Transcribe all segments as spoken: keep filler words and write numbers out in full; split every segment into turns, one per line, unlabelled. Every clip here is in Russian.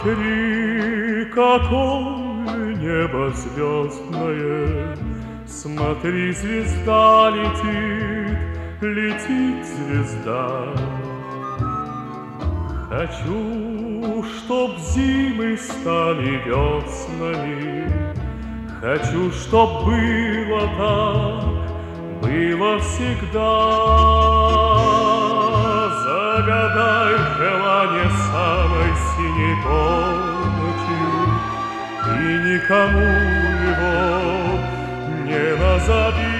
Смотри, какое небо звездное, смотри, звезда летит, летит звезда. Хочу, чтоб зимы стали веснами, хочу, чтоб было так, было всегда. Загадай желание самой синей полночью, и никому его не назови.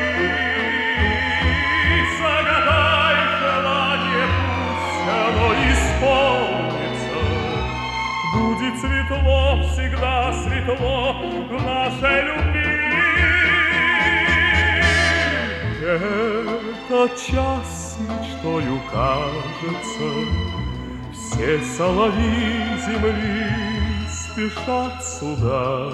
Загадай желание, пусть оно исполнится. Будет светло, всегда светло в нашей любви. Этот час мечтою кажется, все соловьи земли спешат сюда.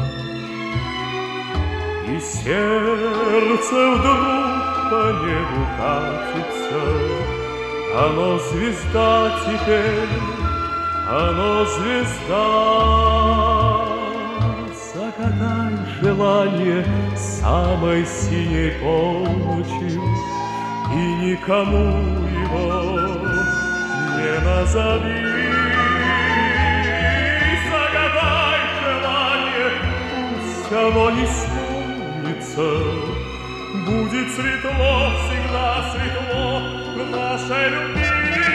И сердце вдруг по небу катится, оно звезда теперь, оно звезда. Загадай желание самой синей полночью, и никому его не назови. Загадай желание, пусть оно исполнится. Будет светло, всегда светло в нашей любви.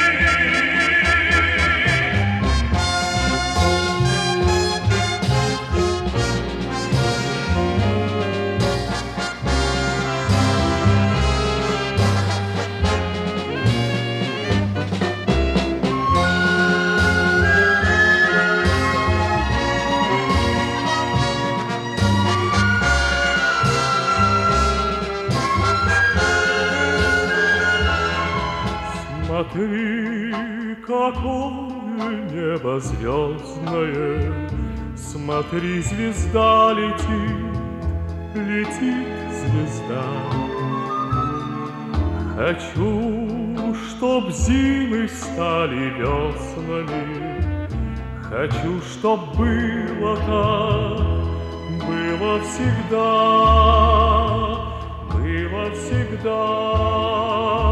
Смотри, какое небо звездное, смотри, звезда летит, летит звезда. Хочу, чтоб зимы стали веснами, хочу, чтоб было так, было всегда, было всегда.